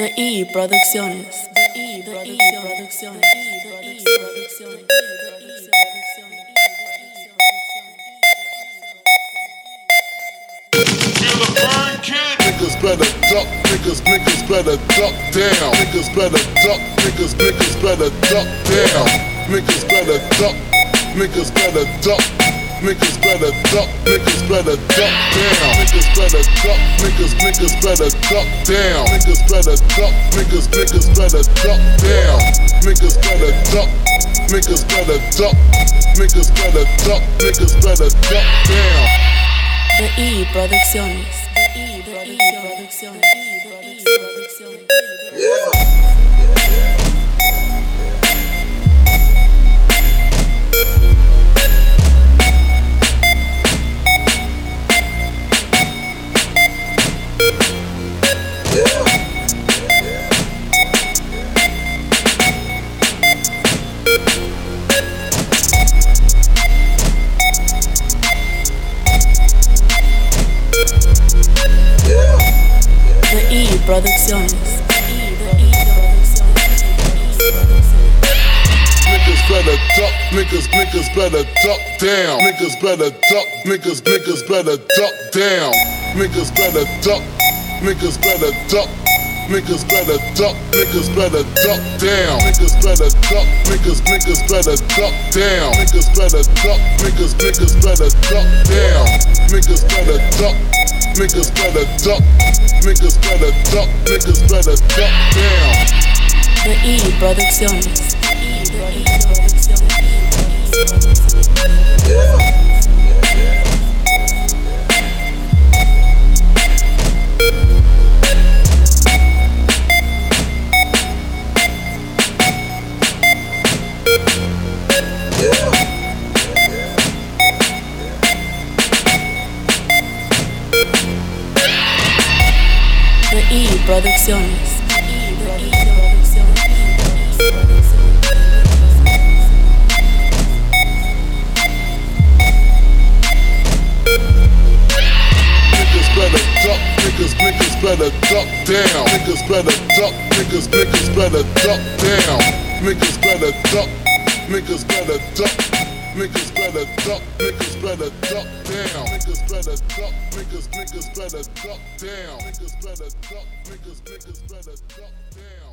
I Producciones. The I Producciones. Niggas better duck, niggas better duck down. Niggas better duck, niggas better duck down. Niggas better duck, niggas better duck. Niggas better duck, niggas better duck down. Niggas better duck, niggas better duck down. Niggas better duck, niggas better duck down. Niggas better duck, niggas better duck. Niggas better duck, niggas better duck down. The I Producciones. Producciones. Niggas better duck, niggas better duck down. Niggas better duck, niggas better duck down. Niggas better duck, niggas better duck. Niggas better duck, niggas better duck down. Niggas better duck, niggas better duck down. Niggas better duck, niggas better duck down. Niggas better duck, niggas better duck. Niggas better duck, niggas better duck down. The I Producciones. The I Producciones. Niggas better duck, niggas better duck down. Niggas better duck, niggas better duck down. Niggas better duck, niggas better duck. Niggas better duck, niggas better duck down. Niggas better duck, niggas better duck down. Niggas better duck, niggas better duck down.